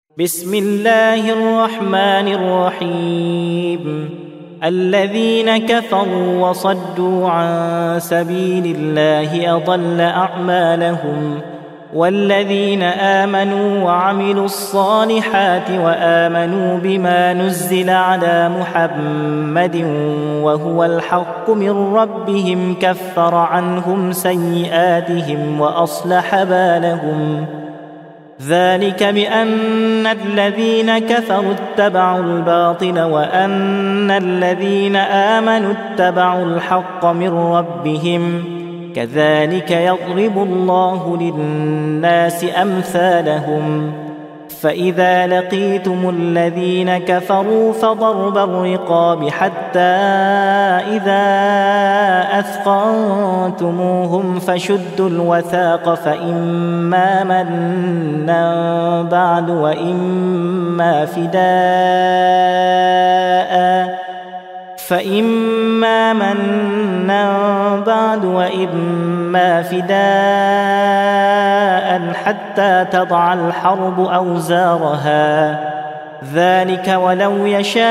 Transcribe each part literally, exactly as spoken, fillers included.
بسم الله الرحمن الرحيم. الذين كفروا وصدوا عن سبيل الله أضل أعمالهم، والذين آمنوا وعملوا الصالحات وآمنوا بما نزل على محمد وهو الحق من ربهم كفر عنهم سيئاتهم وأصلح بالهم. ذلك بأن الذين كفروا اتبعوا الباطل وأن الذين آمنوا اتبعوا الحق من ربهم، كذلك يضرب الله للناس أمثالهم. فإذا لقيتم الذين كفروا فضرب الرقاب حتى إذا أثخنتموهم فشدوا الوثاق فإما منا بعد وإما فداء فإما منا بعد وإما فداء حتى تضع الحرب أوزارها. ذلك ولو يشاء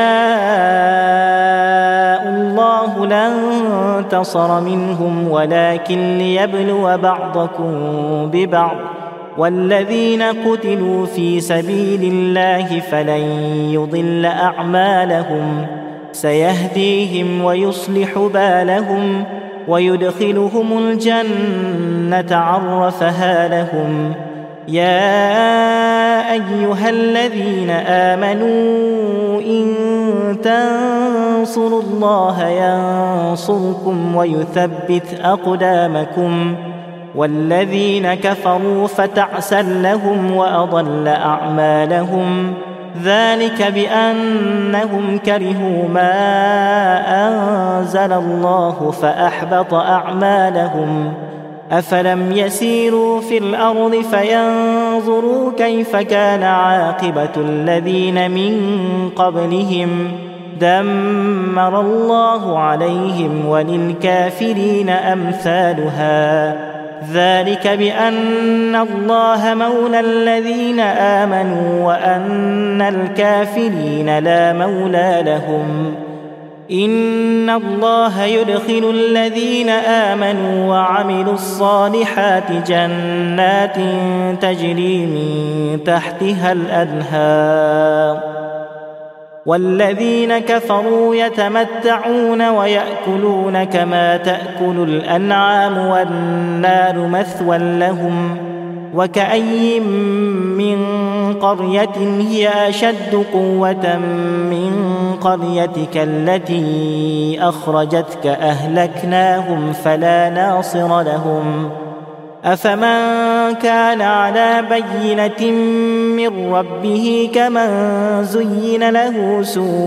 الله لانتصر منهم ولكن ليبلو بعضكم ببعض. والذين قتلوا في سبيل الله فلن يضل أعمالهم، سيهديهم ويصلح بالهم ويدخلهم الجنة عرفها لهم. يا أيها الذين آمنوا إن تنصروا الله ينصركم ويثبت أقدامكم. والذين كفروا فتعسا لهم وأضل أعمالهم. ذلك بأنهم كرهوا ما أنزل الله فأحبط أعمالهم. أفلم يسيروا في الأرض فينظروا كيف كان عاقبة الذين من قبلهم، دمر الله عليهم وللكافرين أمثالها. ذلك بأن الله مولى الذين آمنوا وأن الكافرين لا مولى لهم. إن الله يدخل الذين آمنوا وعملوا الصالحات جنات تجري من تحتها الأنهار، والذين كفروا يتمتعون ويأكلون كما تأكل الأنعام والنار مثوى لهم. وكأي من قرية هي أشد قوة من قريتك التي أخرجتك أهلكناهم فلا ناصر لهم. أفمن كان على بينة من ربه كمن زين له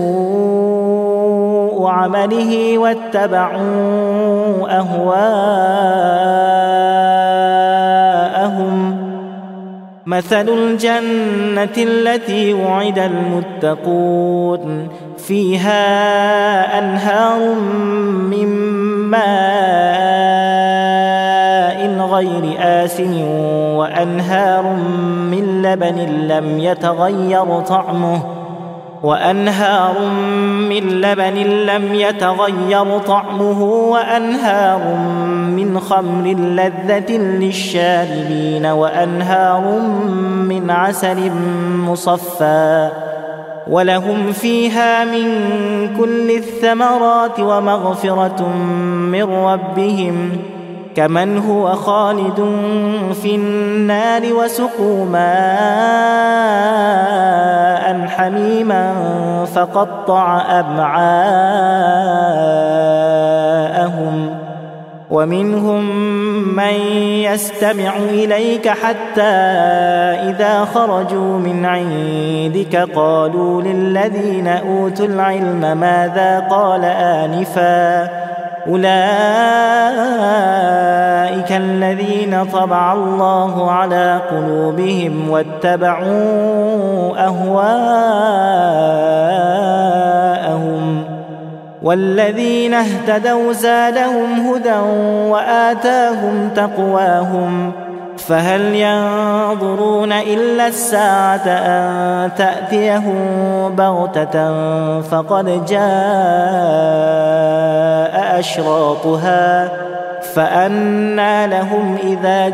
سوء عمله واتبعوا أهواءهم. مثل الجنة التي وعد المتقون فيها أنهار من ماء غير آسن وأنهار من لبن لم يتغير طعمه وأنهار من لبن لم يتغير طعمه وأنهار من خمر لذة للشاربين وأنهار من عسل مصفى. ولهم فيها من كل الثمرات ومغفرة من ربهم كمن هو خالد في النار وسقوا ماء حميما فقطع أمعاءهم. ومنهم من يستمع إليك حتى إذا خرجوا من عندك قالوا للذين أوتوا العلم ماذا قال آنفا. أولئك الذين طبع الله على قلوبهم واتبعوا أهواءهم. والذين اهتدوا زادهم هدى وآتاهم تقواهم فهل ينظرون إلا الساعة أن تأتيهم بغتة فقد جاء أشراطها فأنى لهم إذا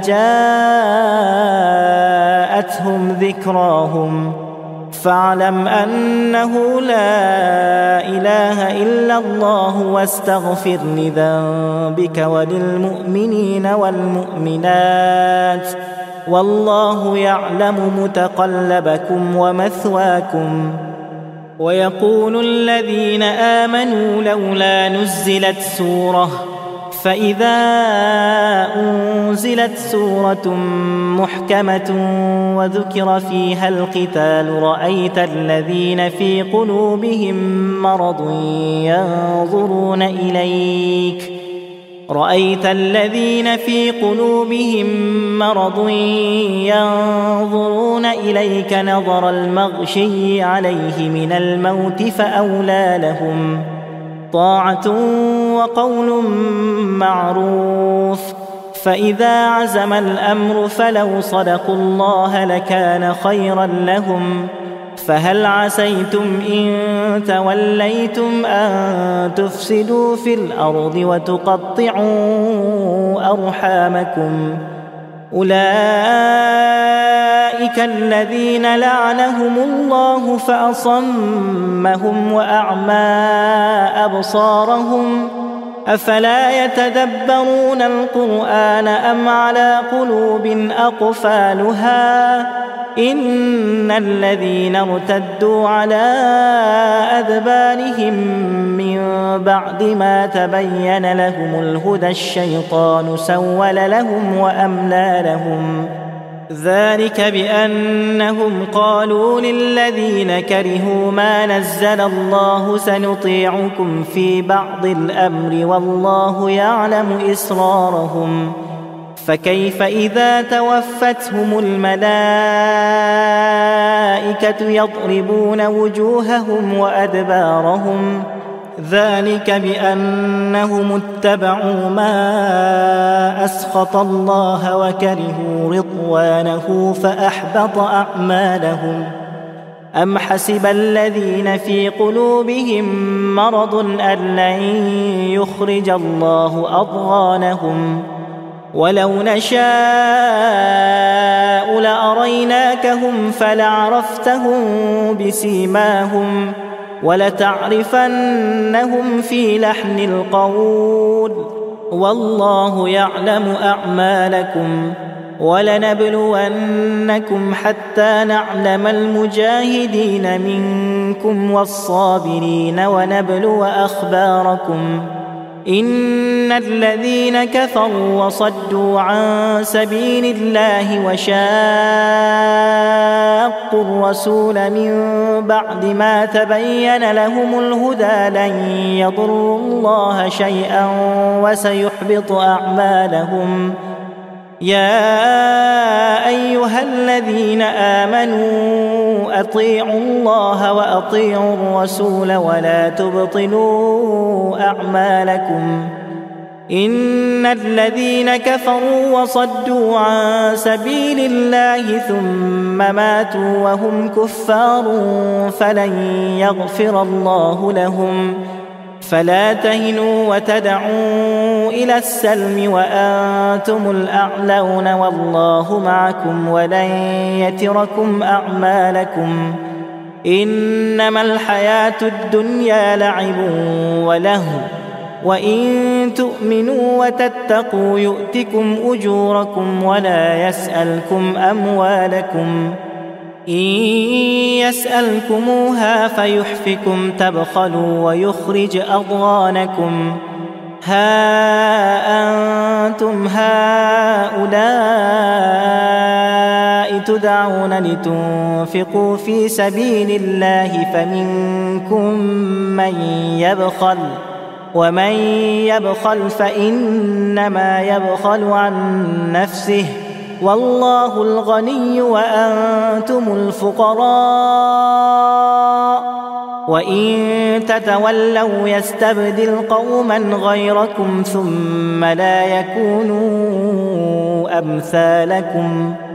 جاءتهم ذكراهم فاعلم أنه لا إله إلا الله واستغفر لذنبك وللمؤمنين والمؤمنات والله يعلم متقلبكم ومثواكم. ويقول الذين آمنوا لولا نزلت سورة فإذا أنزلت سورة محكمة وذكر فيها القتال رأيت الذين في قلوبهم مرض ينظرون إليك رأيت الذين في قلوبهم مرض ينظرون إليك نظر المغشي عليه من الموت فأولى لهم طاعة وقول معروف. فإذا عزم الأمر فلو صدقوا الله لكان خيرا لهم. فهل عسيتم إن توليتم أن تفسدوا في الأرض وتقطعوا أرحامكم أولئك الذين لعنهم الله فأصمهم وأعمى أبصارهم أفلا يتدبرون القرآن أم على قلوب أقفالها إن الذين ارتدوا على أدبارهم من بعد ما تبين لهم الهدى الشيطان سول لهم وأملى لهم ذلك بأنهم قالوا للذين كرهوا ما نزل الله سنطيعكم في بعض الأمر والله يعلم إسرارهم فكيف إذا توفتهم الملائكة يضربون وجوههم وأدبارهم ذلك بأنهم اتبعوا ما أسخط الله وكرهوا رضوانه فأحبط أعمالهم. أم حسب الذين في قلوبهم مرض أن لن يخرج الله أضغانهم ولو نشاء لأريناكهم فلعرفتهم بسيماهم ولتعرفنهم في لحن القول والله يعلم أعمالكم ولنبلونكم حتى نعلم المجاهدين منكم والصابرين ونبلو أخباركم إن الذين كفروا وصدوا عن سبيل الله وشاقوا الرسول من بعد ما تبين لهم الهدى لن يضروا الله شيئا وسيحبط أعمالهم. يا أيها الذين آمنوا أطيعوا الله وأطيعوا الرسول ولا تبطلوا أعمالكم إن الذين كفروا وصدوا عن سبيل الله ثم ماتوا وهم كفار فلن يغفر الله لهم فلا تهنوا وتدعوا إلى السلم وأنتم الأعلون والله معكم ولن يتركم أعمالكم إنما الحياة الدنيا لعب ولهو وإن تؤمنوا وتتقوا يؤتكم أجوركم ولا يسألكم أموالكم إن يسألكموها فيحفكم تبخلوا ويخرج أضغانكم ها أنتم هؤلاء تدعون لتنفقوا في سبيل الله فمنكم من يبخل ومن يبخل فإنما يبخل عن نفسه والله الغني وأنتم الفقراء وإن تتولوا يستبدل قوما غيركم ثم لا يكونوا أمثالكم